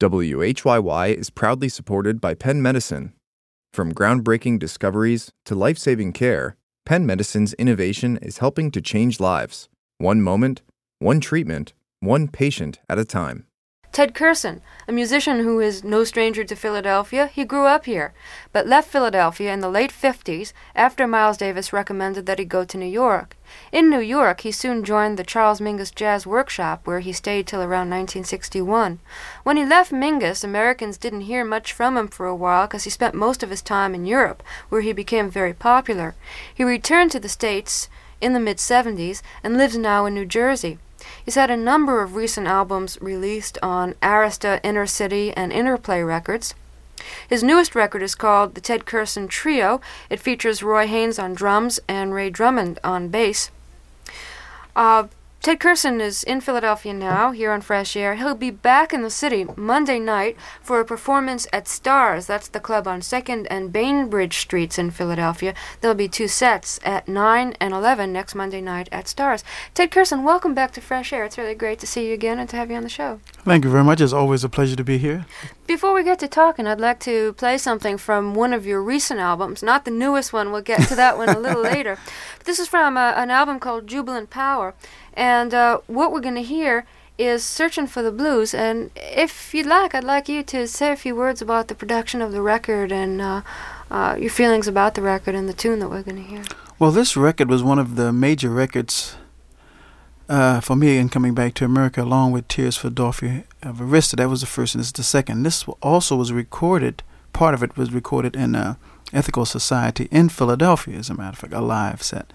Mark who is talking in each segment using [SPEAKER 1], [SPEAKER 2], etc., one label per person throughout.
[SPEAKER 1] WHYY is proudly supported by Penn Medicine. From groundbreaking discoveries to life-saving care, Penn Medicine's innovation is helping to change lives. One moment, one treatment, one patient at a time.
[SPEAKER 2] Ted Kurson, a musician who is no stranger to Philadelphia, he grew up here, but left Philadelphia in the late 50s after Miles Davis recommended that he go to New York. In New York, he soon joined the Charles Mingus Jazz Workshop, where he stayed till around 1961. When he left Mingus, Americans didn't hear much from him for a while because he spent most of his time in Europe, where he became very popular. He returned to the States in the mid-70s and lives now in New Jersey. He's had a number of recent albums released on Arista, Inner City, and Interplay Records. His newest record is called The Ted Kurson Trio. It features Roy Haynes on drums and Ray Drummond on bass. Ted Kurson is in Philadelphia now, here on Fresh Air. He'll be back in the city Monday night for a performance at Stars. That's the club on 2nd and Bainbridge Streets in Philadelphia. There'll be 2 sets at 9 and 11 next Monday night at Stars. Ted Kurson, welcome back to Fresh Air. It's really great to see you again and to have you on the show.
[SPEAKER 3] Thank you very much. It's always a pleasure to be here.
[SPEAKER 2] Before we get to talking, I'd like to play something from one of your recent albums, not the newest one. We'll get to that one a little later. But this is from an album called Jubilant Power. And what we're going to hear is Searching for the Blues. And if you'd like, I'd like you to say a few words about the production of the record and your feelings about the record and the tune that we're going to hear.
[SPEAKER 3] Well, this record was one of the major records for me in coming back to America, along with Tears for Dorothy of Arista. That was the first, and this is the second. This also was recorded, part of it was recorded in Ethical Society in Philadelphia, as a matter of fact, a live set.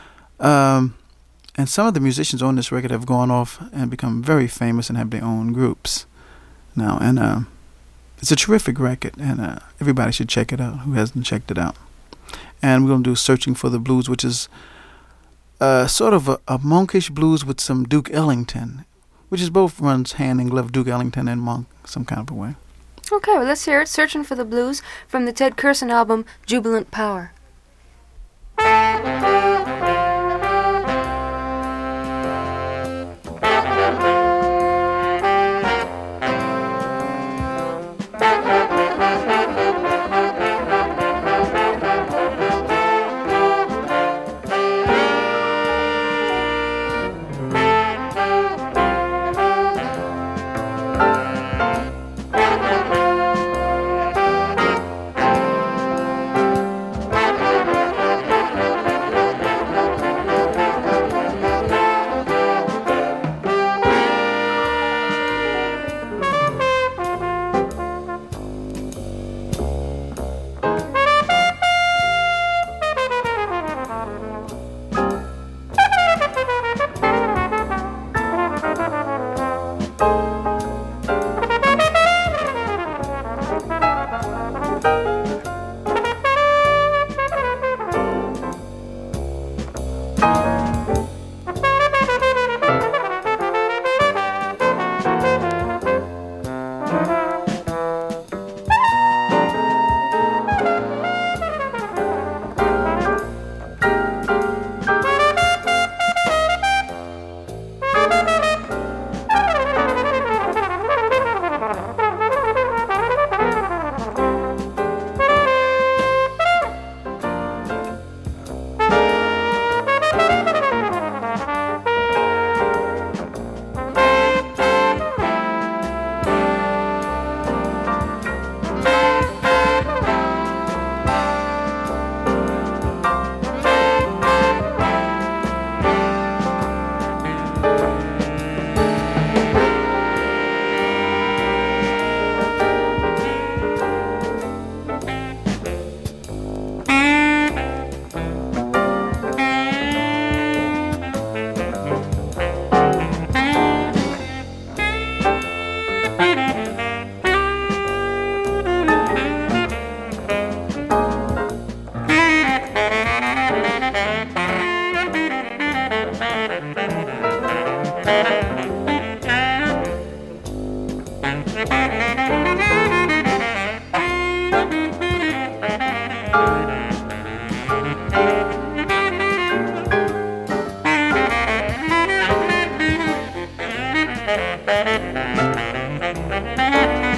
[SPEAKER 3] And some of the musicians on this record have gone off and become very famous and have their own groups now. And it's a terrific record, and everybody should check it out who hasn't checked it out. And we're going to do Searching for the Blues, which is sort of a monkish blues with some Duke Ellington, which is both runs hand in glove, Duke Ellington and monk, some kind of a way.
[SPEAKER 2] Okay, well, let's hear it. Searching for the Blues from the Ted Kurson album, Jubilant Power.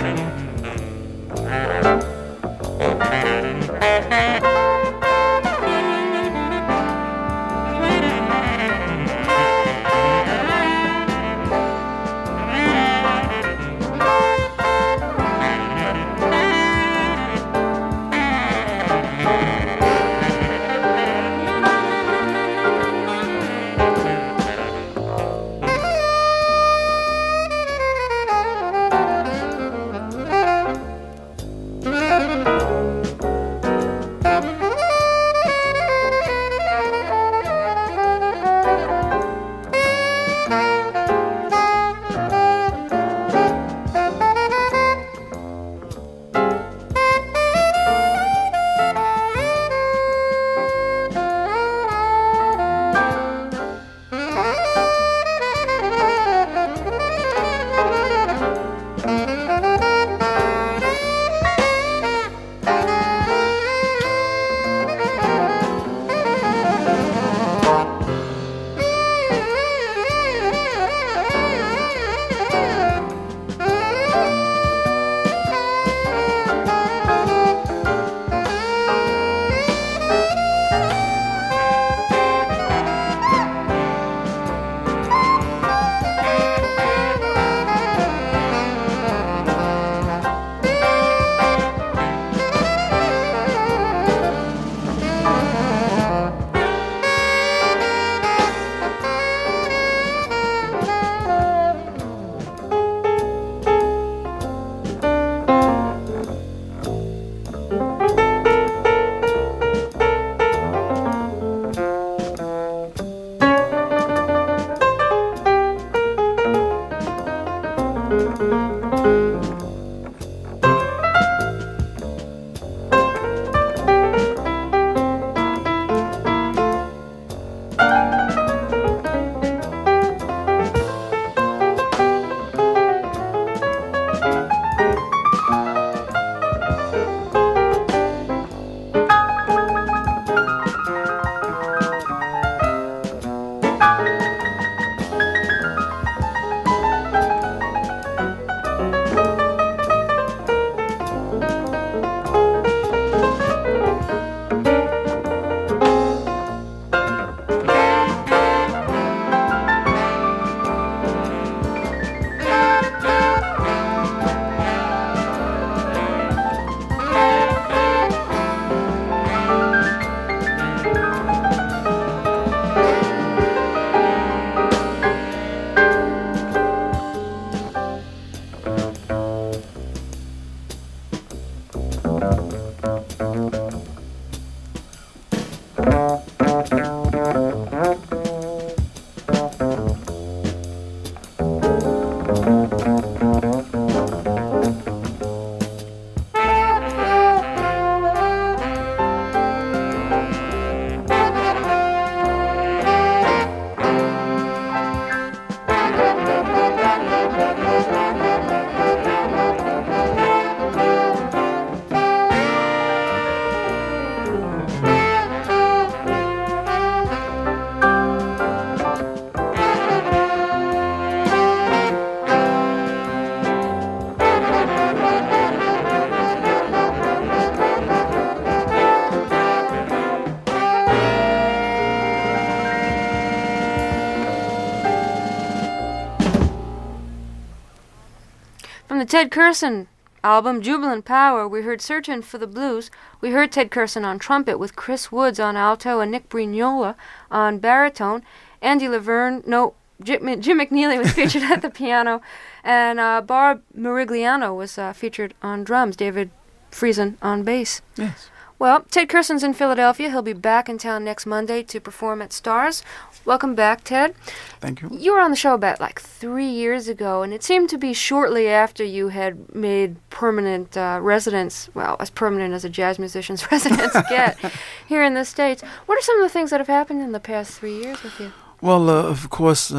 [SPEAKER 2] the Ted Curson album, Jubilant Power, we heard Searchin' for the Blues. We heard Ted Curson on trumpet with Chris Woods on alto and Nick Brignola on baritone. Andy Laverne, Jim McNeely was featured at the piano, and Barb Merigliano was featured on drums, David Friesen on bass.
[SPEAKER 3] Yes.
[SPEAKER 2] Well, Ted Curson's in Philadelphia. He'll be back in town next Monday to perform at Stars. Welcome back, Ted.
[SPEAKER 3] Thank you.
[SPEAKER 2] You were on the show about 3 years ago, and it seemed to be shortly after you had made permanent residence, well, as permanent as a jazz musician's residence get, here in the States. What are some of the things that have happened in the past 3 years with you?
[SPEAKER 3] Well, of course,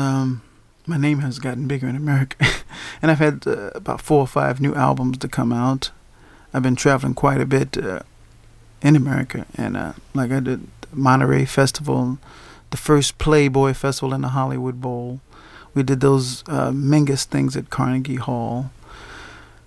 [SPEAKER 3] my name has gotten bigger in America, and I've had about 4 or 5 new albums to come out. I've been traveling quite a bit in America, and I did the Monterey Festival, the first Playboy Festival in the Hollywood Bowl. We did those Mingus things at Carnegie Hall.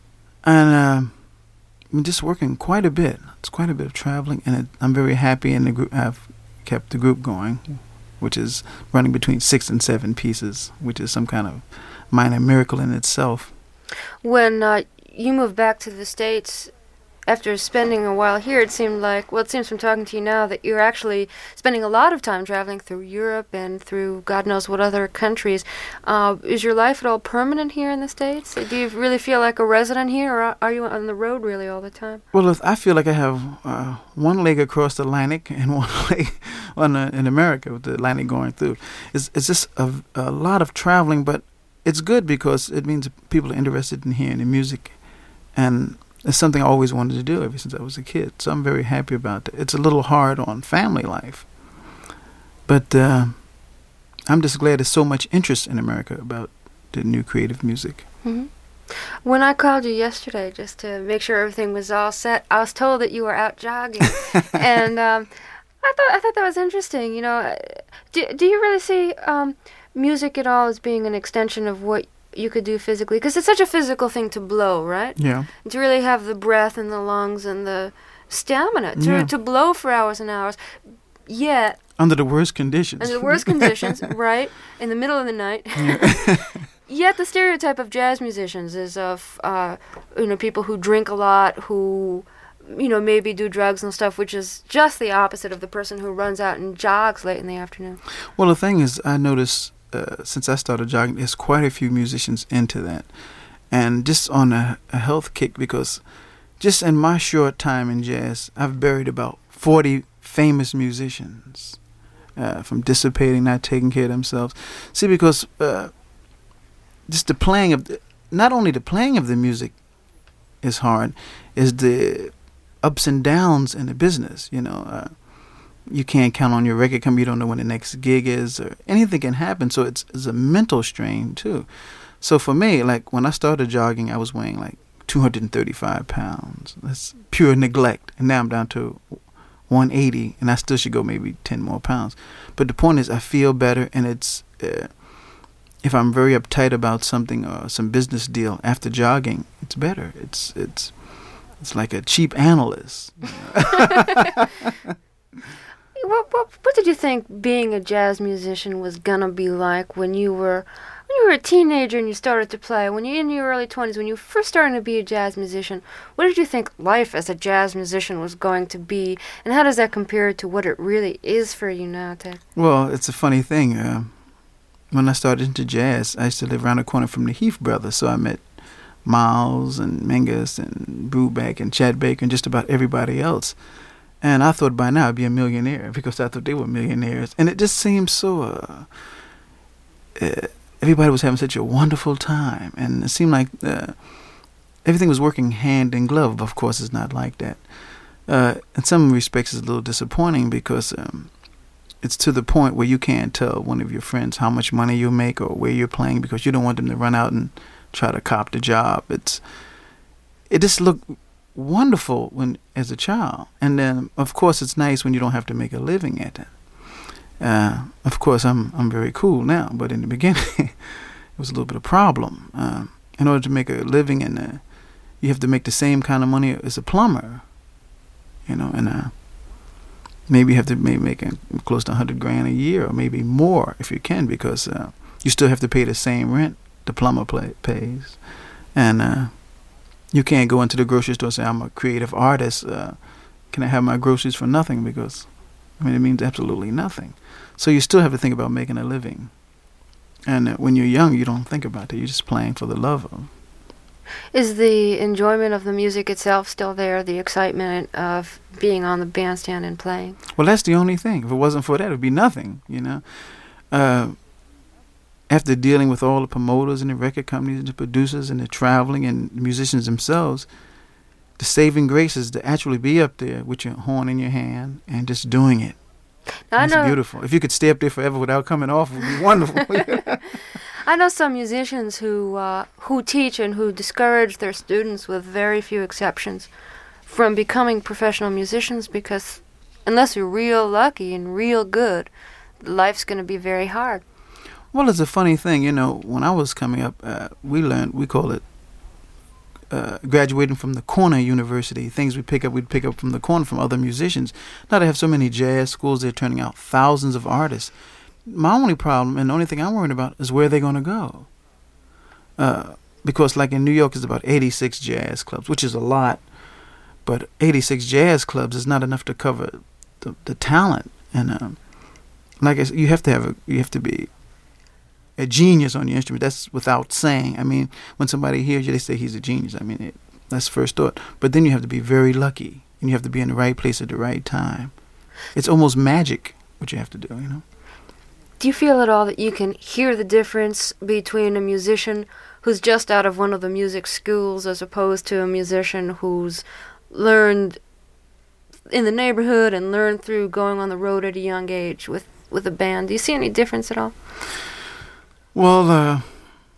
[SPEAKER 3] And I'm just working quite a bit. It's quite a bit of traveling, and I'm very happy in the group. I've kept the group going, which is running between 6 and 7 pieces, which is some kind of minor miracle in itself.
[SPEAKER 2] When you moved back to the States after spending a while here, it seemed like, well, it seems from talking to you now that you're actually spending a lot of time traveling through Europe and through God knows what other countries. Is your life at all permanent here in the States? Do you really feel like a resident here, or are you on the road really all the time?
[SPEAKER 3] Well, I feel like I have one leg across the Atlantic and one leg in America with the Atlantic going through. It's just a lot of traveling, but it's good because it means people are interested in hearing the music, and it's something I always wanted to do ever since I was a kid. So I'm very happy about that. It's a little hard on family life, but I'm just glad there's so much interest in America about the new creative music.
[SPEAKER 2] Mm-hmm. When I called you yesterday just to make sure everything was all set, I was told that you were out jogging, and I thought that was interesting. You know, do you really see music at all as being an extension of what you could do physically? Because it's such a physical thing to blow, right?
[SPEAKER 3] Yeah.
[SPEAKER 2] To really have the breath and the lungs and the stamina to blow for hours and hours. Yet
[SPEAKER 3] under the worst conditions.
[SPEAKER 2] Under the worst conditions, right? In the middle of the night.
[SPEAKER 3] Yeah.
[SPEAKER 2] Yet the stereotype of jazz musicians is of people who drink a lot, who maybe do drugs and stuff, which is just the opposite of the person who runs out and jogs late in the afternoon.
[SPEAKER 3] Well, the thing is, I noticed since I started jogging, there's quite a few musicians into that. And just on a health kick, because just in my short time in jazz, I've buried about 40 famous musicians from dissipating, not taking care of themselves. See, because just the playing of, not only the playing of the music is hard, is the ups and downs in the business, you can't count on your record company. You don't know when the next gig is, or anything can happen. So it's a mental strain too. So for me, like when I started jogging, I was weighing like 235 pounds. That's pure neglect. And now I'm down to 180, and I still should go maybe 10 more pounds. But the point is, I feel better, and it's if I'm very uptight about something or some business deal after jogging, it's better. It's like a cheap analyst.
[SPEAKER 2] What did you think being a jazz musician was gonna be like when you were a teenager and you started to play? When you're in your early 20s, when you first started to be a jazz musician, what did you think life as a jazz musician was going to be, and how does that compare to what it really is for you now, Ted?
[SPEAKER 3] Well, it's a funny thing. When I started into jazz, I used to live around the corner from the Heath Brothers, so I met Miles and Mingus and Brubeck and Chad Baker and just about everybody else. And I thought by now I'd be a millionaire because I thought they were millionaires. And it just seemed so, everybody was having such a wonderful time. And it seemed like everything was working hand in glove. Of course, it's not like that. In some respects, it's a little disappointing because it's to the point where you can't tell one of your friends how much money you make or where you're playing because you don't want them to run out and try to cop the job. It just looked wonderful when as a child, and then of course it's nice when you don't have to make a living at it. Of course I'm very cool now, but in the beginning it was a little bit of a problem. In order to make a living, and you have to make the same kind of money as a plumber, and maybe you have to make close to $100,000 a year, or maybe more if you can, because you still have to pay the same rent the plumber pays, and you can't go into the grocery store and say, I'm a creative artist. Can I have my groceries for nothing? Because, it means absolutely nothing. So you still have to think about making a living. And when you're young, you don't think about it. You're just playing for the love of.
[SPEAKER 2] Is the enjoyment of the music itself still there, the excitement of being on the bandstand and playing?
[SPEAKER 3] Well, that's the only thing. If it wasn't for that, it would be nothing, After dealing with all the promoters and the record companies and the producers and the traveling and the musicians themselves, the saving grace is to actually be up there with your horn in your hand and just doing it. It's beautiful. If you could stay up there forever without coming off, it would be wonderful.
[SPEAKER 2] I know some musicians who teach and who discourage their students, with very few exceptions, from becoming professional musicians because unless you're real lucky and real good, life's going to be very hard.
[SPEAKER 3] Well, it's a funny thing, when I was coming up, we call it graduating from the corner university, things we'd pick up from the corner from other musicians. Now they have so many jazz schools, they're turning out thousands of artists. My only problem, and the only thing I'm worried about, is where they're going to go. Because like in New York, there's about 86 jazz clubs, which is a lot. But 86 jazz clubs is not enough to cover the talent. And like I said, you have to be a genius on your instrument. That's without saying. I mean, when somebody hears you, they say he's a genius. I mean, that's first thought. But then you have to be very lucky, and you have to be in the right place at the right time. It's almost magic what you have to do, you know.
[SPEAKER 2] Do you feel at all that you can hear the difference between a musician who's just out of one of the music schools as opposed to a musician who's learned in the neighborhood and learned through going on the road at a young age with a band? Do you see any difference at all?
[SPEAKER 3] Well,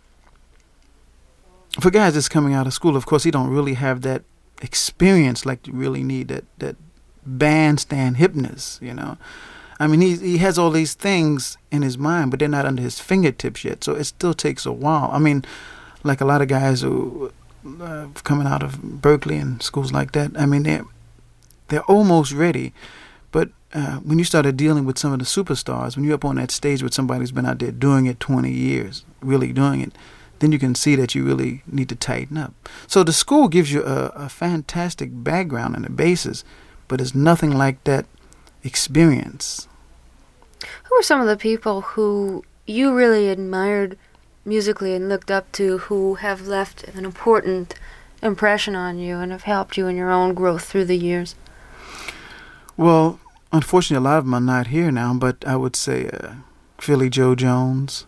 [SPEAKER 3] for guys that's coming out of school, of course, he don't really have that experience like you really need, that bandstand hipness, you know. I mean, he has all these things in his mind, but they're not under his fingertips yet, so it still takes a while. I mean, like a lot of guys who coming out of Berkeley and schools like that, I mean, they're almost ready. But when you started dealing with some of the superstars, when you're up on that stage with somebody who's been out there doing it 20 years, really doing it, then you can see that you really need to tighten up. So the school gives you a fantastic background and a basis, but it's nothing like that experience.
[SPEAKER 2] Who are some of the people who you really admired musically and looked up to, who have left an important impression on you and have helped you in your own growth through the years?
[SPEAKER 3] Well, unfortunately, a lot of them are not here now, but I would say Philly Joe Jones,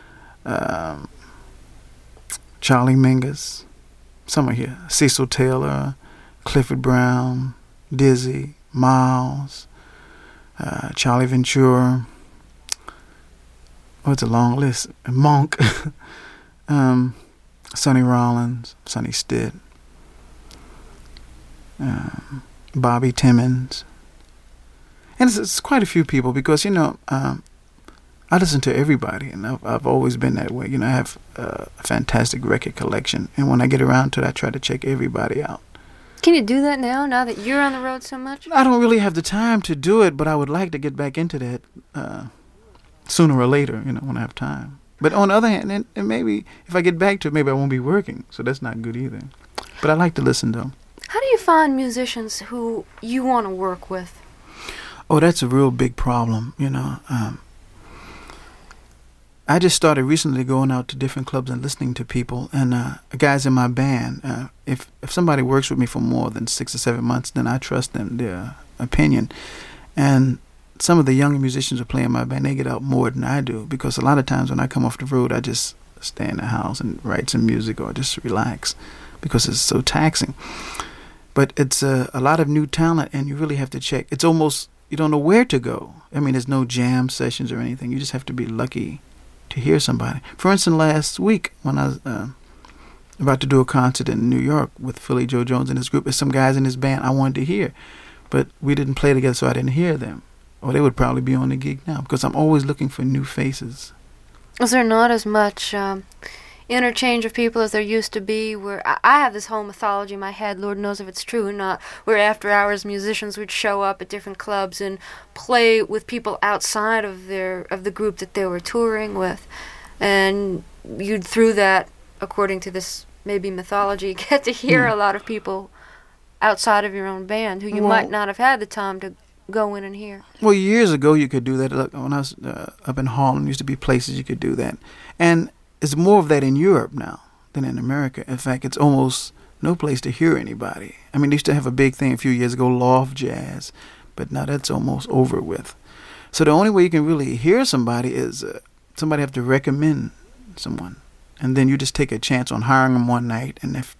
[SPEAKER 3] Charlie Mingus, some are here, Cecil Taylor, Clifford Brown, Dizzy, Miles, Charlie Ventura. Oh, it's a long list. Monk, Sonny Rollins, Sonny Stitt, Bobby Timmons. And it's quite a few people because, you know, I listen to everybody, and I've always been that way. You know, I have a fantastic record collection, and when I get around to it, I try to check everybody out.
[SPEAKER 2] Can you do that now that you're on the road so much?
[SPEAKER 3] I don't really have the time to do it, but I would like to get back into that sooner or later, you know, when I have time. But on the other hand, and maybe if I get back to it, maybe I won't be working, so that's not good either. But I like to listen, though.
[SPEAKER 2] How do you find musicians who you want to work with?
[SPEAKER 3] Oh, that's a real big problem, you know. I just started recently going out to different clubs and listening to people, and guys in my band, if somebody works with me for more than 6 or 7 months, then I trust them, their opinion. And some of the younger musicians who play in my band, they get out more than I do, because a lot of times when I come off the road, I just stay in the house and write some music or just relax because it's so taxing. But it's a lot of new talent, and you really have to check. It's almost, you don't know where to go. I mean, there's no jam sessions or anything. You just have to be lucky to hear somebody. For instance, last week when I was about to do a concert in New York with Philly Joe Jones and his group, there's some guys in his band I wanted to hear, but we didn't play together, so I didn't hear them. Or they would probably be on the gig now, because I'm always looking for new faces.
[SPEAKER 2] Is there not as much interchange of people as there used to be? Where I have this whole mythology in my head, Lord knows if it's true or not, where after hours musicians would show up at different clubs and play with people outside of the group that they were touring with, and you'd, through that, according to this maybe mythology, get to hear a lot of people outside of your own band who you might not have had the time to go in and hear. Well,
[SPEAKER 3] years ago you could do that. When I was up in Harlem, used to be places you could do that, and it's more of that in Europe now than in America. In fact, it's almost no place to hear anybody. I mean, they used to have a big thing a few years ago, loft jazz, but now that's almost over with. So the only way you can really hear somebody is somebody have to recommend someone, and then you just take a chance on hiring them one night. And if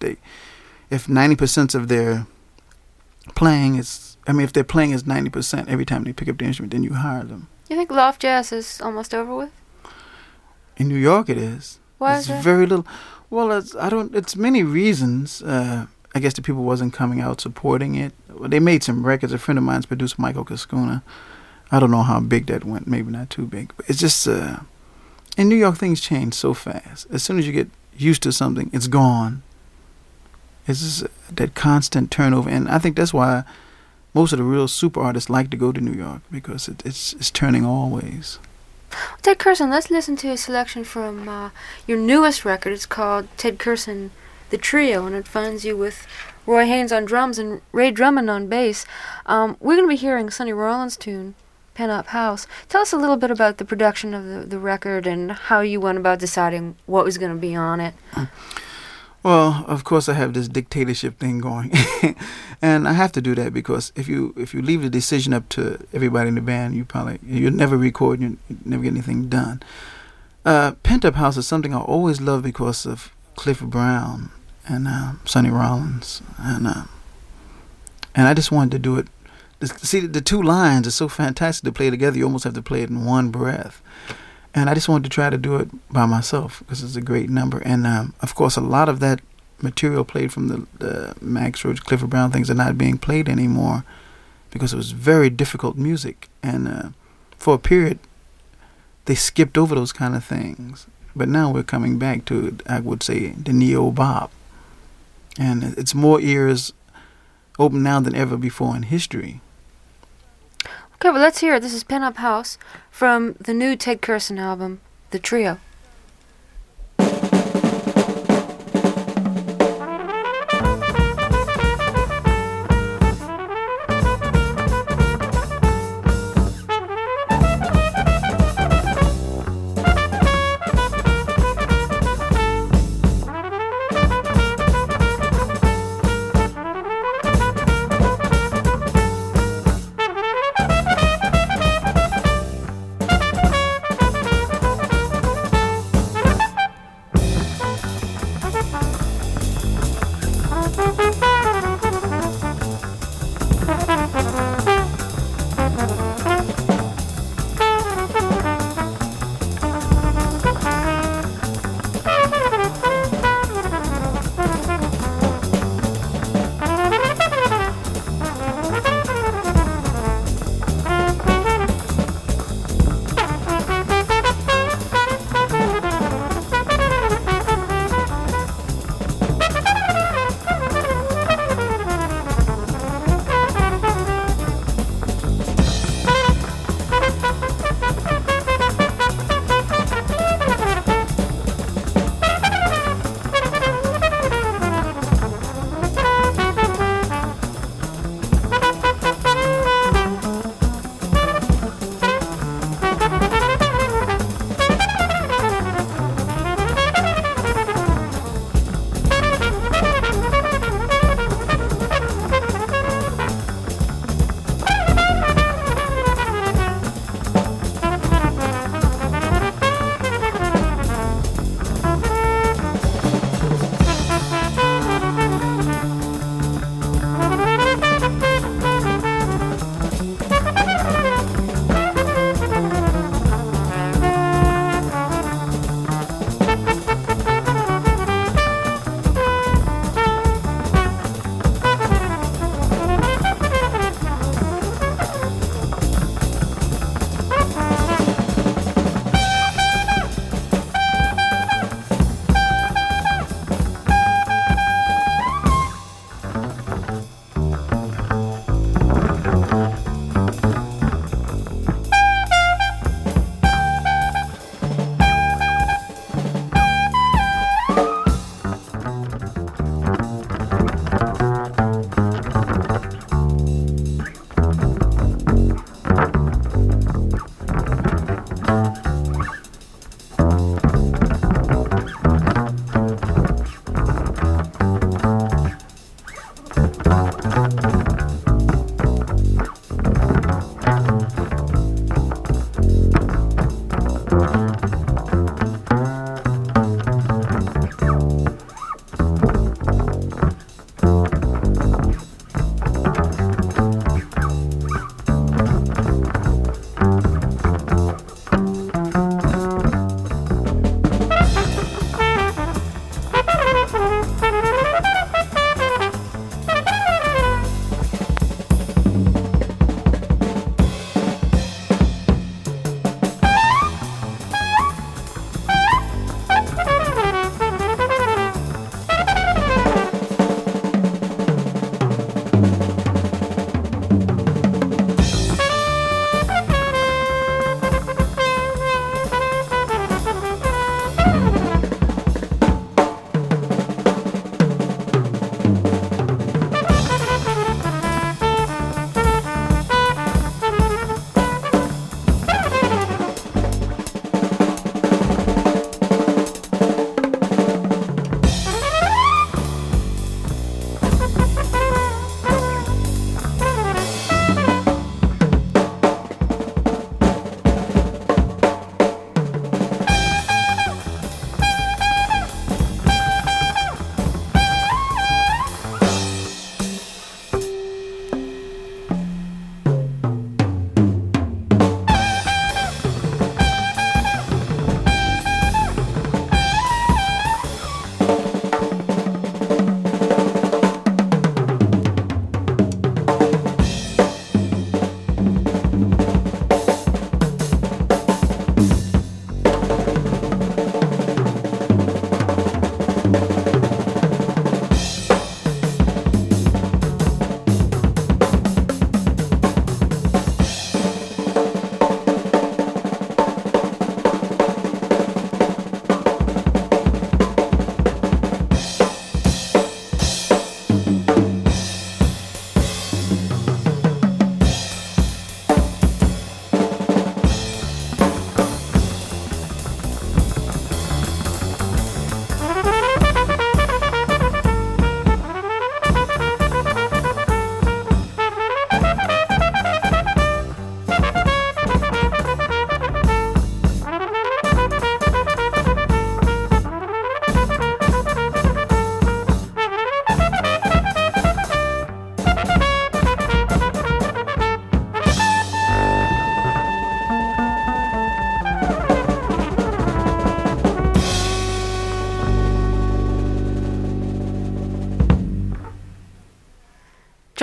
[SPEAKER 3] 90% of their playing is, if their playing is 90% every time they pick up the instrument, then you hire them.
[SPEAKER 2] You think loft jazz is almost over with?
[SPEAKER 3] In New York, it is.
[SPEAKER 2] Why is that?
[SPEAKER 3] Very little. Well, it's many reasons. I guess the people wasn't coming out supporting it. Well, they made some records. A friend of mine's produced Michael Cascuna. I don't know how big that went. Maybe not too big. But it's just in New York, things change so fast. As soon as you get used to something, it's gone. It's just that constant turnover, and I think that's why most of the real super artists like to go to New York, because it's turning always.
[SPEAKER 2] Ted Curson, let's listen to a selection from your newest record. It's called Ted Curson, The Trio, and it finds you with Roy Haynes on drums and Ray Drummond on bass. We're going to be hearing Sonny Rollins' tune, Pen Up House. Tell us a little bit about the production of the record and how you went about deciding what was going to be on it.
[SPEAKER 3] Well, of course, I have this dictatorship thing going, and I have to do that because if you leave the decision up to everybody in the band, you'll never record, you never get anything done. Pent Up House is something I always loved because of Cliff Brown and Sonny Rollins, and I just wanted to do it. See, the two lines are so fantastic to play together. You almost have to play it in one breath. And I just wanted to try to do it by myself because it's a great number. And, of course, a lot of that material played from the Max Roach, Clifford Brown things are not being played anymore because it was very difficult music. And for a period, they skipped over those kind of things. But now we're coming back to, I would say, the neo-bop. And it's more ears open now than ever before in history.
[SPEAKER 2] Okay, well, let's hear it. This is Pen Up House from the new Ted Curson album, The Trio.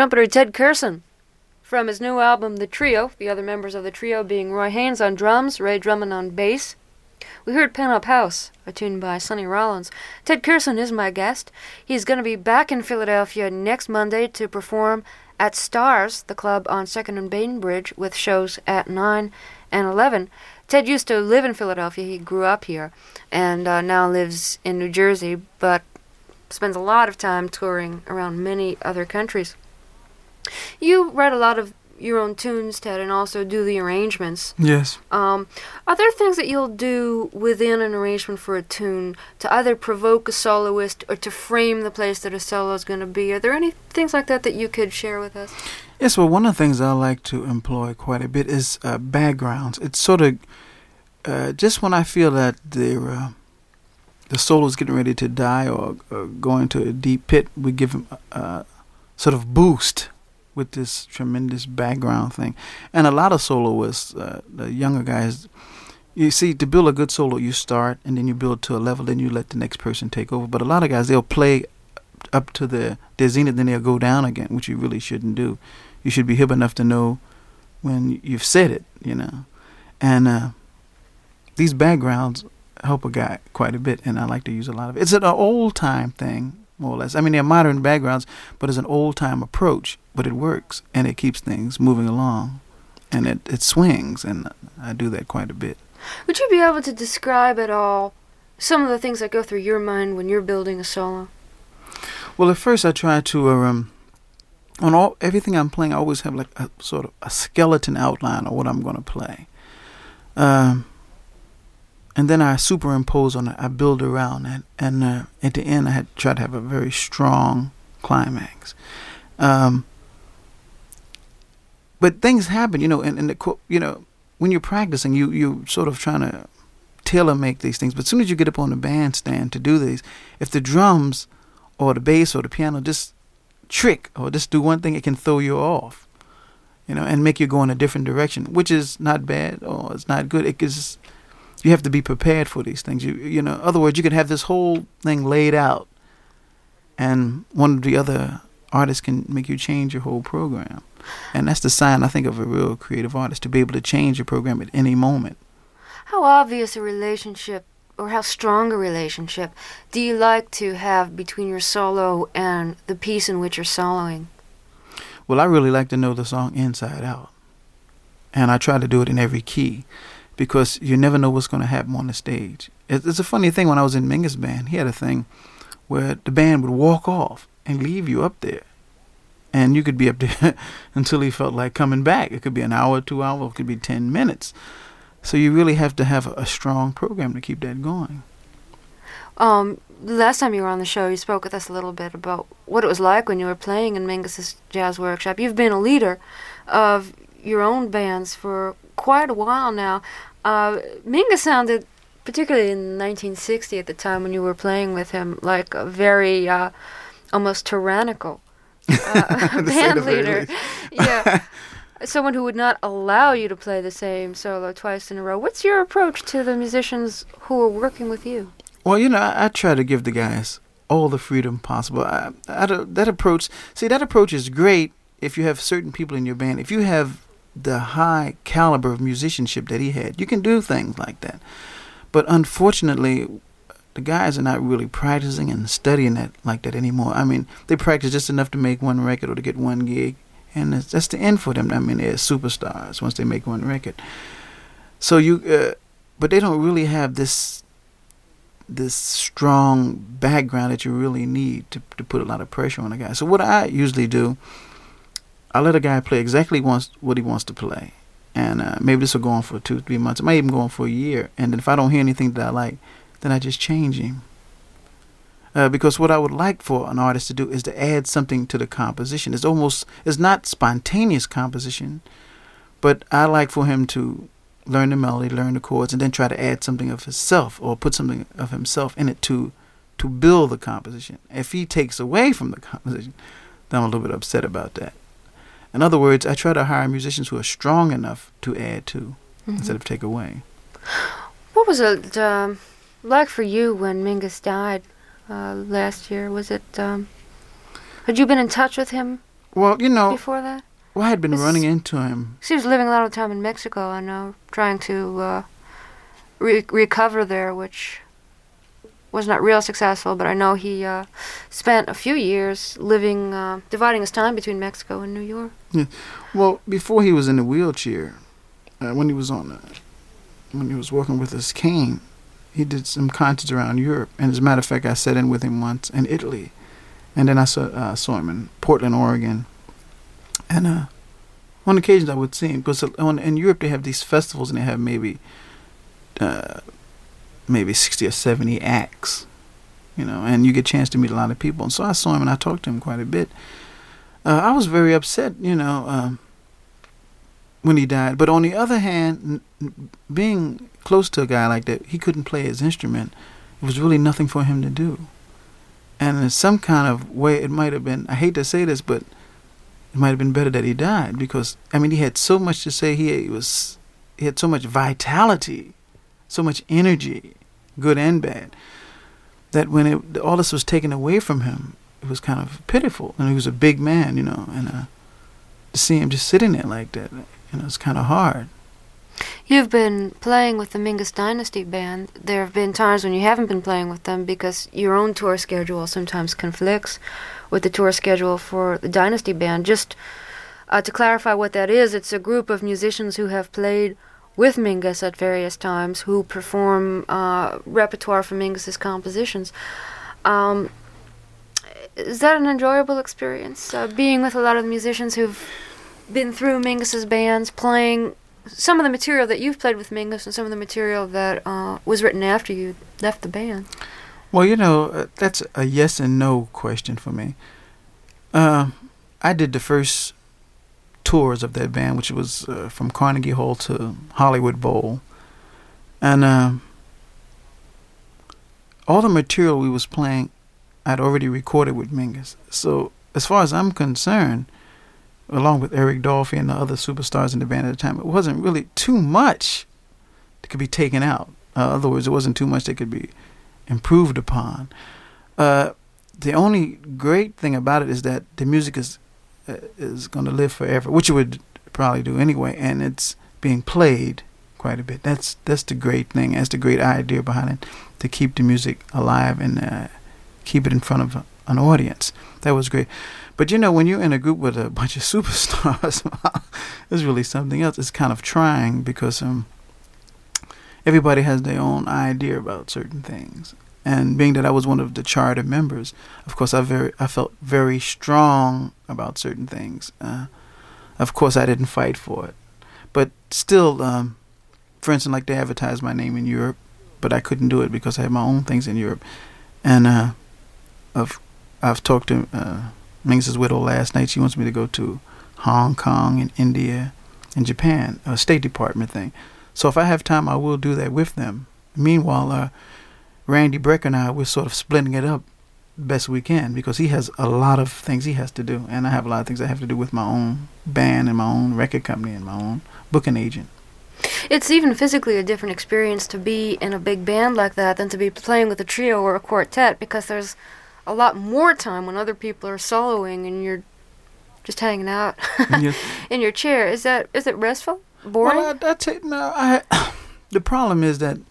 [SPEAKER 2] trumpeter Ted Curson. From his new album, The Trio, the other members of the trio being Roy Haynes on drums, Ray Drummond on bass. We heard Pin Up House, a tune by Sonny Rollins. Ted Curson is my guest. He's going to be back in Philadelphia next Monday to perform at Stars, the club on 2nd and Bainbridge, with shows at 9 and 11. Ted used to live in Philadelphia. He grew up here and now lives in New Jersey, but spends a lot of time touring around many other countries. You write a lot of your own tunes, Ted, and also do the arrangements.
[SPEAKER 3] Yes.
[SPEAKER 2] Are there things that you'll do within an arrangement for a tune to either provoke a soloist or to frame the place that a solo is going to be? Are there any things like that that you could share with us?
[SPEAKER 3] Yes, well, one of the things I like to employ quite a bit is backgrounds. It's sort of just when I feel that the solo is getting ready to die or go into a deep pit, we give him a sort of boost with this tremendous background thing. And a lot of soloists, the younger guys, you see, to build a good solo, you start and then you build to a level, then you let the next person take over. But a lot of guys, they'll play up to their zenith, then they'll go down again, which you really shouldn't do. You should be hip enough to know when you've said it, you know. And these backgrounds help a guy quite a bit, and I like to use a lot of it. It's an old-time thing, more or less. I mean, they're modern backgrounds, but it's an old-time approach, but it works, and it keeps things moving along, and it swings, and I do that quite a bit.
[SPEAKER 2] Would you be able to describe at all some of the things that go through your mind when you're building a solo?
[SPEAKER 3] Well, at first I try to, on everything I'm playing, I always have like a sort of a skeleton outline of what I'm going to play. And then I superimpose on it. I build around it. And at the end, I try to have a very strong climax. But things happen, you know, and you know, when you're practicing, you sort of trying to tailor make these things. But as soon as you get up on the bandstand to do these, if the drums or the bass or the piano just trick or just do one thing, it can throw you off, you know, and make you go in a different direction, which is not bad or it's not good. It is. You have to be prepared for these things. You know, in other words, you could have this whole thing laid out, and one of the other artists can make you change your whole program. And that's the sign, I think, of a real creative artist, to be able to change your program at any moment.
[SPEAKER 2] How obvious a relationship, or how strong a relationship, do you like to have between your solo and the piece in which you're soloing?
[SPEAKER 3] Well, I really like to know the song inside out. And I try to do it in every key, because you never know what's going to happen on the stage. It's a funny thing. When I was in Mingus' band, he had a thing where the band would walk off and leave you up there. And you could be up there until he felt like coming back. It could be an hour, 2 hours, it could be 10 minutes. So you really have to have a strong program to keep that going.
[SPEAKER 2] Last time you were on the show, you spoke with us a little bit about what it was like when you were playing in Mingus' Jazz Workshop. You've been a leader of your own bands for quite a while now. Mingus sounded, particularly in 1960 at the time when you were playing with him, like a very almost tyrannical band leader. Yeah. Someone who would not allow you to play the same solo twice in a row. What's your approach to the musicians who are working with you?
[SPEAKER 3] Well, you know, I try to give the guys all the freedom possible. That approach is great if you have certain people in your band. If you have the high caliber of musicianship that he had, you can do things like that. But unfortunately, the guys are not really practicing and studying that like that anymore. I mean, they practice just enough to make one record or to get one gig, and that's the end for them. I mean, they're superstars once they make one record. So but they don't really have this strong background that you really need to put a lot of pressure on a guy. So what I usually do, I let a guy play exactly what he wants to play. And maybe this will go on for 2-3 months. It might even go on for a year. And then if I don't hear anything that I like, then I just change him. Because what I would like for an artist to do is to add something to the composition. It's not spontaneous composition, but I like for him to learn the melody, learn the chords, and then try to add something of himself or put something of himself in it to build the composition. If he takes away from the composition, then I'm a little bit upset about that. In other words, I try to hire musicians who are strong enough to add to instead of take away.
[SPEAKER 2] What was it like for you when Mingus died last year? Was it? Had you been in touch with him
[SPEAKER 3] Well,
[SPEAKER 2] before that?
[SPEAKER 3] I had been
[SPEAKER 2] This-
[SPEAKER 3] running into him.
[SPEAKER 2] He was living a lot of time in Mexico, I know, trying to recover there, which was not real successful, but I know he spent a few years living, dividing his time between Mexico and New York.
[SPEAKER 3] Yeah. Well, before he was in the wheelchair, when he was when he was working with his cane, he did some concerts around Europe. And as a matter of fact, I sat in with him once in Italy, and then I saw him in Portland, Oregon. And on occasions I would see him because in Europe they have these festivals and they have maybe 60 or 70 acts, and you get a chance to meet a lot of people. And so I saw him and I talked to him quite a bit. I was very upset, when he died. But on the other hand, being close to a guy like that, he couldn't play his instrument. It was really nothing for him to do. And in some kind of way, it might have been, I hate to say this, but it might have been better that he died because, he had so much to say. He had so much vitality, so much energy, good and bad, that when all this was taken away from him, it was kind of pitiful. And he was a big man, and to see him just sitting there like that, it's kind of hard.
[SPEAKER 2] You've been playing with the Mingus Dynasty Band. There have been times when you haven't been playing with them because your own tour schedule sometimes conflicts with the tour schedule for the Dynasty Band. Just to clarify what that is, it's a group of musicians who have played with Mingus at various times, who perform repertoire from Mingus's compositions. Is that an enjoyable experience, being with a lot of musicians who've been through Mingus's bands, playing some of the material that you've played with Mingus and some of the material that was written after you left the band?
[SPEAKER 3] Well, that's a yes and no question for me. I did the first tours of that band, which was from Carnegie Hall to Hollywood Bowl. And all the material we was playing, I'd already recorded with Mingus. So as far as I'm concerned, along with Eric Dolphy and the other superstars in the band at the time, it wasn't really too much that could be taken out. In other words, it wasn't too much that could be improved upon. The only great thing about it is that the music is going to live forever, which it would probably do anyway, and it's being played quite a bit. That's the great thing. That's the great idea behind it, to keep the music alive and keep it in front of an audience. That was great. But when you're in a group with a bunch of superstars, it's really something else. It's kind of trying because everybody has their own idea about certain things. And being that I was one of the charter members, of course, I felt very strong about certain things. Of course, I didn't fight for it. But still, for instance, like they advertised my name in Europe, but I couldn't do it because I had my own things in Europe. And I've talked to Mingus's widow last night. She wants me to go to Hong Kong and India and Japan, a State Department thing. So if I have time, I will do that with them. Meanwhile, Randy Brecker and I, we're sort of splitting it up best we can because he has a lot of things he has to do, and I have a lot of things I have to do with my own band and my own record company and my own booking agent.
[SPEAKER 2] It's even physically a different experience to be in a big band like that than to be playing with a trio or a quartet, because there's a lot more time when other people are soloing and you're just hanging out in your chair. Is it restful? Boring?
[SPEAKER 3] Well, the problem is that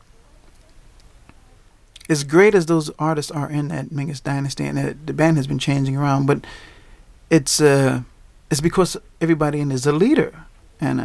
[SPEAKER 3] as great as those artists are in that Mingus Dynasty, and the band has been changing around, but it's because everybody in is a leader, and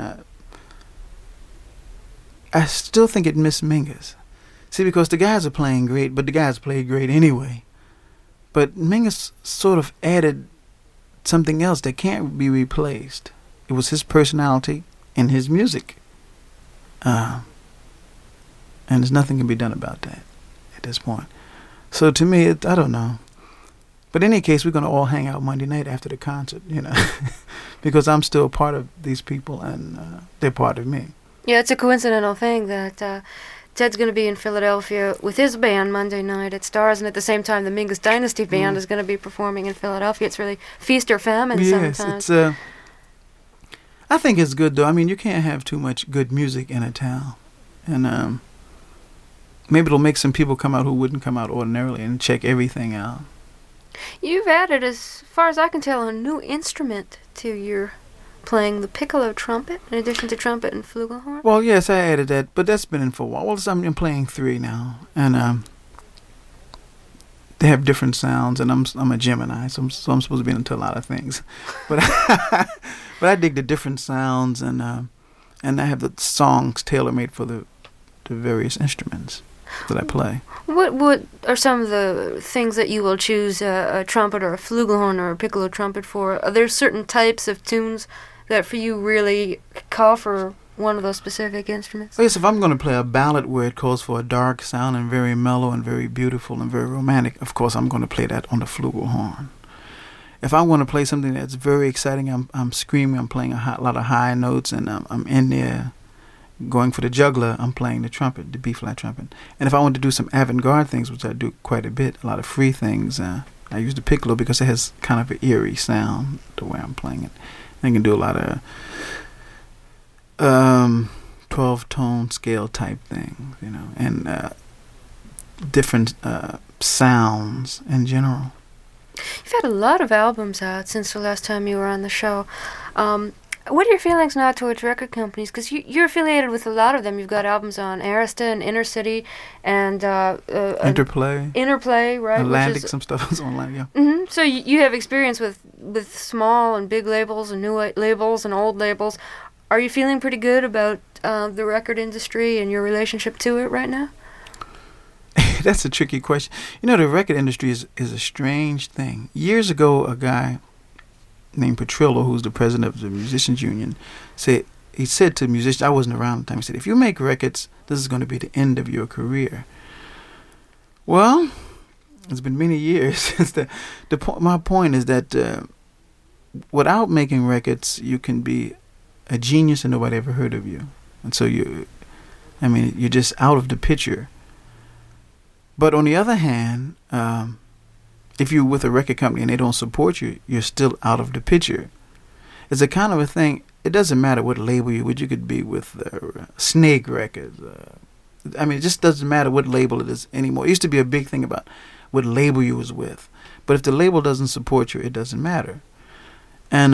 [SPEAKER 3] I still think it missed Mingus. See, because the guys are playing great, but the guys played great anyway. But Mingus sort of added something else that can't be replaced. It was his personality and his music. And there's nothing can be done about that at this point. So to me, I don't know. But in any case, we're going to all hang out Monday night after the concert, because I'm still part of these people and they're part of me.
[SPEAKER 2] Yeah, it's a coincidental thing that Ted's going to be in Philadelphia with his band Monday night at Stars, and at the same time the Mingus Dynasty Band is going to be performing in Philadelphia. It's really feast or famine sometimes.
[SPEAKER 3] Yes, I think it's good, though. I mean, you can't have too much good music in a town. And maybe it'll make some people come out who wouldn't come out ordinarily and check everything out.
[SPEAKER 2] You've added, as far as I can tell, a new instrument to your playing, the piccolo trumpet, in addition to trumpet and flugelhorn.
[SPEAKER 3] Well, yes, I added that, but that's been in for a while. Well, I'm playing 3 now, and they have different sounds, and I'm a Gemini, so I'm supposed to be into a lot of things, but but I dig the different sounds, and I have the songs tailor made for the various instruments that I play.
[SPEAKER 2] What are some of the things that you will choose a trumpet or a flugelhorn or a piccolo trumpet for? Are there certain types of tunes that for you really call for one of those specific instruments?
[SPEAKER 3] Well, yes, if I'm going to play a ballad where it calls for a dark sound and very mellow and very beautiful and very romantic, of course I'm going to play that on the flugelhorn. If I want to play something that's very exciting, I'm screaming, I'm playing a lot of high notes, and I'm in there going for the juggler, I'm playing the trumpet, the B-flat trumpet. And if I want to do some avant-garde things, which I do quite a bit, a lot of free things, I use the piccolo because it has kind of an eerie sound the way I'm playing it. I can do a lot of 12-tone scale type things, and different sounds in general.
[SPEAKER 2] You've had a lot of albums out since the last time you were on the show. What are your feelings now towards record companies? Because you're affiliated with a lot of them. You've got albums on Arista and Inner City and
[SPEAKER 3] Interplay.
[SPEAKER 2] Interplay, right?
[SPEAKER 3] Atlantic, some stuff is online, yeah.
[SPEAKER 2] Mm-hmm. So you have experience with small and big labels and new labels and old labels. Are you feeling pretty good about the record industry and your relationship to it right now?
[SPEAKER 3] That's a tricky question. The record industry is a strange thing. Years ago, a guy named Petrillo, who's the president of the Musicians Union, said to musicians, I wasn't around at the time, he said, if you make records, this is going to be the end of your career. Well, it's been many years since my point is that without making records, you can be a genius and nobody ever heard of you. And so you're just out of the picture. But on the other hand, if you're with a record company and they don't support you, you're still out of the picture. It's a kind of a thing. It doesn't matter what label you're with. You could be with Snake Records. It just doesn't matter what label it is anymore. It used to be a big thing about what label you was with. But if the label doesn't support you, it doesn't matter. And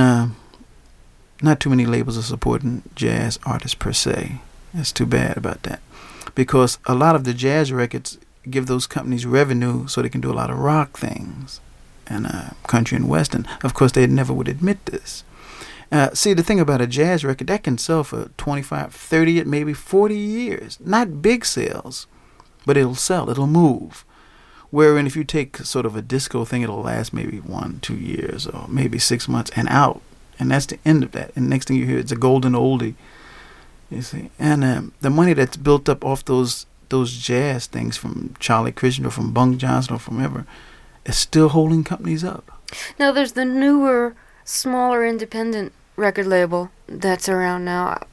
[SPEAKER 3] not too many labels are supporting jazz artists per se. It's too bad about that. Because a lot of the jazz records give those companies revenue so they can do a lot of rock things and country and western. Of course, they never would admit this. See, the thing about a jazz record, that can sell for 25, 30, maybe 40 years. Not big sales, but it'll sell, it'll move. Wherein if you take sort of a disco thing, it'll last maybe 1-2 years or maybe 6 months and out. And that's the end of that. And next thing you hear, it's a golden oldie. You see, and the money that's built up off those jazz things from Charlie Christian or from Bunk Johnson or from ever is still holding companies up.
[SPEAKER 2] Now there's the newer, smaller independent record label that's around now,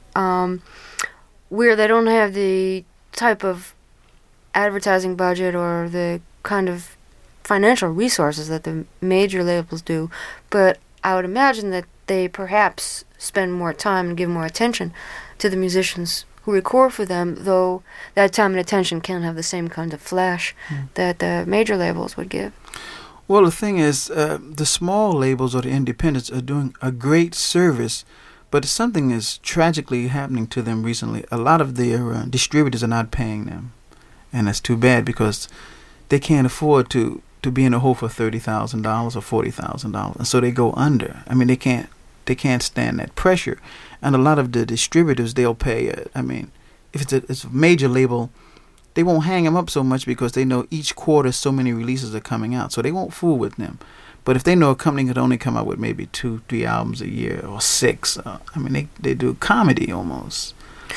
[SPEAKER 2] where they don't have the type of advertising budget or the kind of financial resources that the major labels do, but I would imagine that they perhaps spend more time and give more attention to the musicians who record for them, though that time and attention can't have the same kind of flash that the major labels would give.
[SPEAKER 3] Well, the thing is, the small labels or the independents are doing a great service, but something is tragically happening to them recently. A lot of their distributors are not paying them, and that's too bad because they can't afford to be in a hole for $30,000 or $40,000, and so they go under. They can't stand that pressure. And a lot of the distributors, they'll pay, if it's a major label, they won't hang them up so much because they know each quarter so many releases are coming out. So they won't fool with them. But if they know a company could only come out with maybe 2-3 albums a year or 6, they do comedy almost.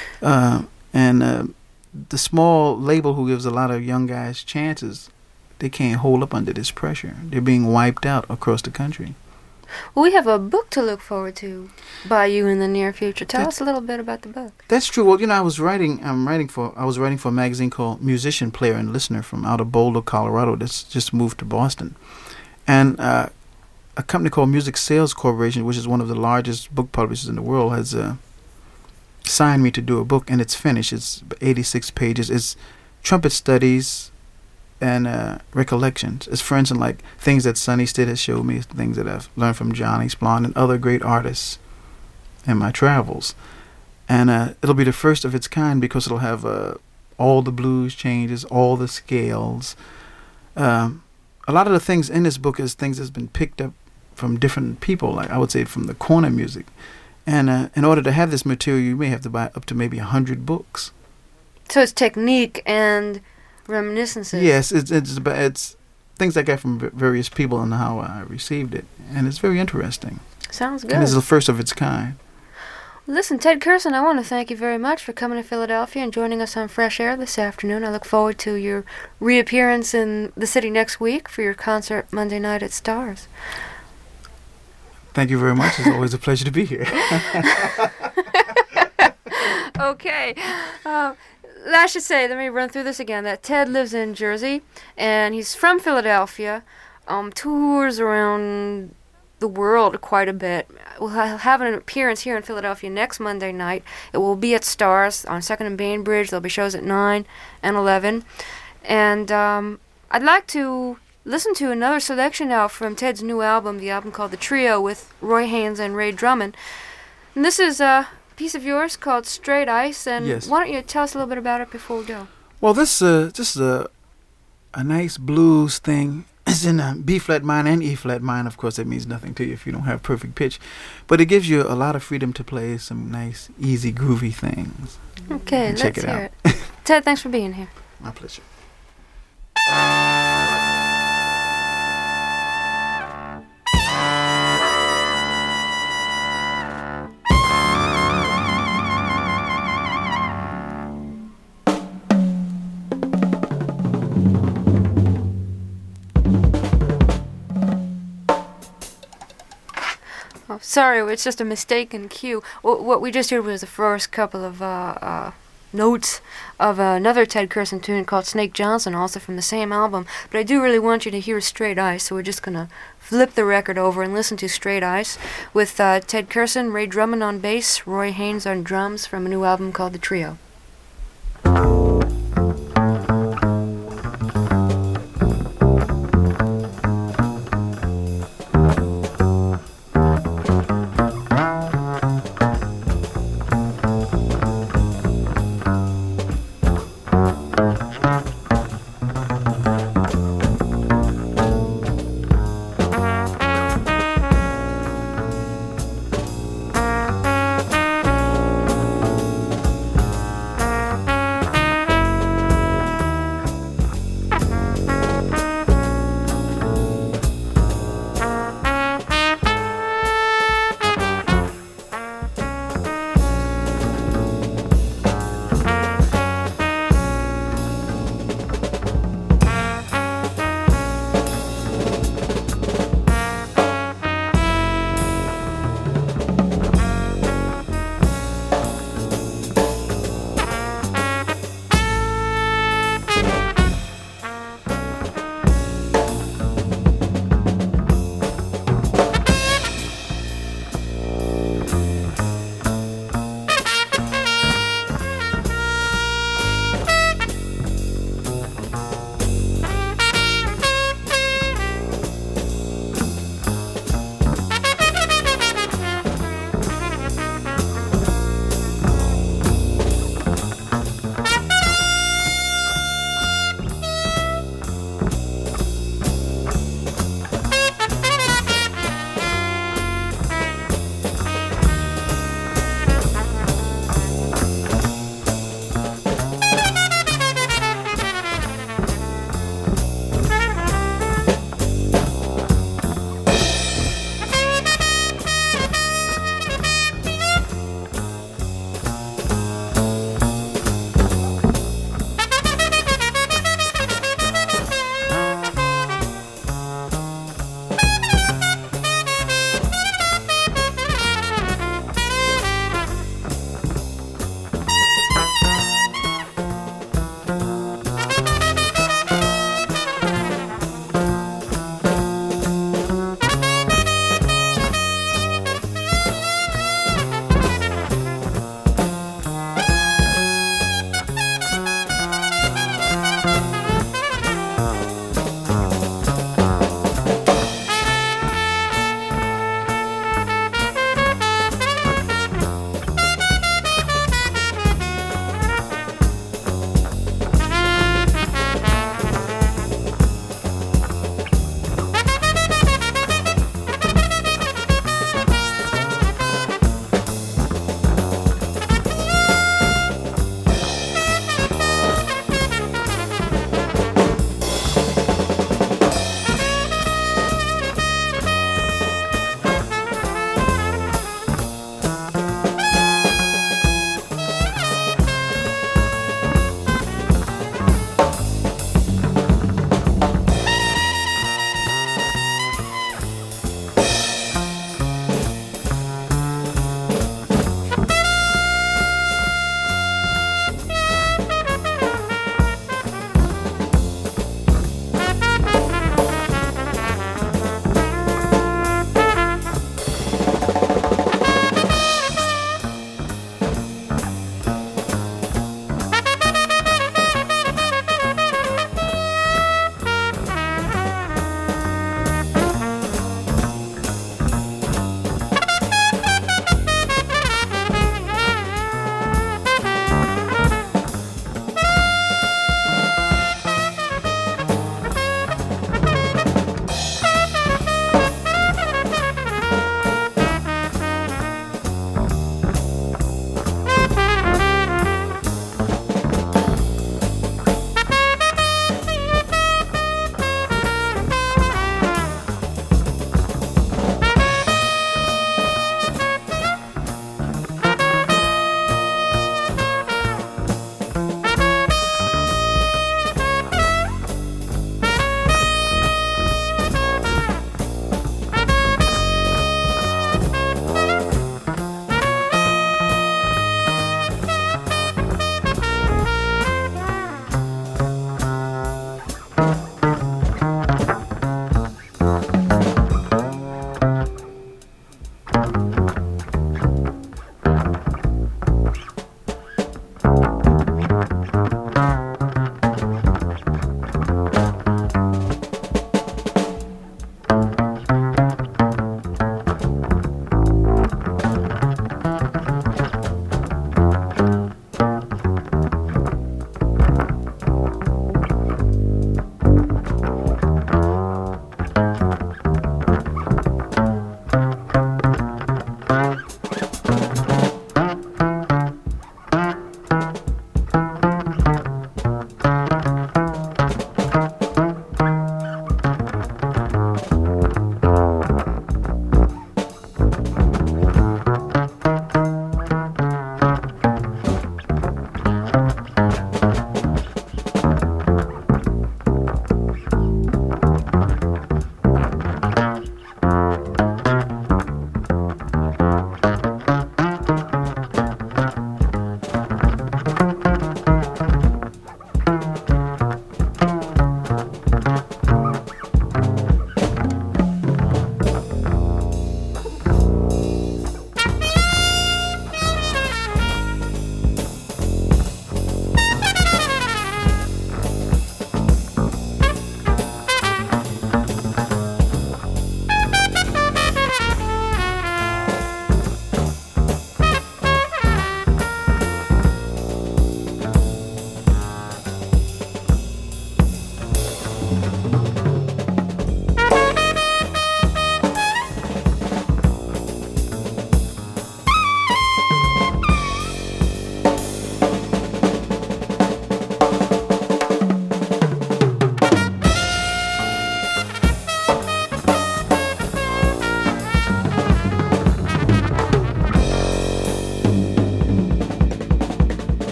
[SPEAKER 3] And the small label who gives a lot of young guys chances, they can't hold up under this pressure. They're being wiped out across the country.
[SPEAKER 2] Well, we have a book to look forward to by you in the near future. Tell us a little bit about the book.
[SPEAKER 3] That's true. Well, I was writing for a magazine called Musician, Player, and Listener from out of Boulder, Colorado. That's just moved to Boston, and a company called Music Sales Corporation, which is one of the largest book publishers in the world, has signed me to do a book, and it's finished. It's 86 pages. It's trumpet studies, and recollections. It's for instance like things that Sonny Stitt has showed me, things that I've learned from Johnny Splon and other great artists in my travels. And it'll be the first of its kind because it'll have all the blues changes, all the scales. A lot of the things in this book is things that's been picked up from different people, like I would say from the corner music. And in order to have this material, you may have to buy up to maybe 100 books.
[SPEAKER 2] So it's technique and reminiscences.
[SPEAKER 3] Yes, it's things I got from various people and how I received it. And it's very interesting.
[SPEAKER 2] Sounds good.
[SPEAKER 3] And it's the first of its kind.
[SPEAKER 2] Listen, Ted Kurson, I want to thank you very much for coming to Philadelphia and joining us on Fresh Air this afternoon. I look forward to your reappearance in the city next week for your concert Monday night at Stars.
[SPEAKER 3] Thank you very much. It's always a pleasure to be here.
[SPEAKER 2] Okay. I should say, let me run through this again, that Ted lives in Jersey, and he's from Philadelphia, tours around the world quite a bit. We'll have an appearance here in Philadelphia next Monday night. It will be at Stars on 2nd and Bainbridge. There'll be shows at 9 and 11. And I'd like to listen to another selection now from Ted's new album, the album called The Trio with Roy Haynes and Ray Drummond. And this is a piece of yours called Straight Ice. And
[SPEAKER 3] yes.
[SPEAKER 2] Why don't you tell us a little bit about it before we go?
[SPEAKER 3] Well, this is a nice blues thing. It's in a B-flat minor and E-flat minor. Of course, that means nothing to you if you don't have perfect pitch. But it gives you a lot of freedom to play some nice, easy, groovy things.
[SPEAKER 2] Okay, let's
[SPEAKER 3] check it
[SPEAKER 2] hear
[SPEAKER 3] out.
[SPEAKER 2] it. Ted, thanks for being here.
[SPEAKER 3] My pleasure.
[SPEAKER 2] Oh, sorry, it's just a mistaken cue. What we just heard was the first couple of notes of another Ted Kurson tune called Snake Johnson, also from the same album. But I do really want you to hear Straight Ice, so we're just going to flip the record over and listen to Straight Ice with Ted Kurson, Ray Drummond on bass, Roy Haynes on drums from a new album called The Trio.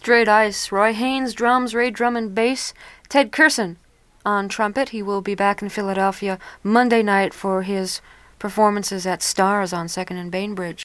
[SPEAKER 2] Straight Ice, Roy Haynes drums, Ray Drummond bass, Ted Curson on trumpet. He will be back in Philadelphia Monday night for his performances at Stars on 2nd and Bainbridge.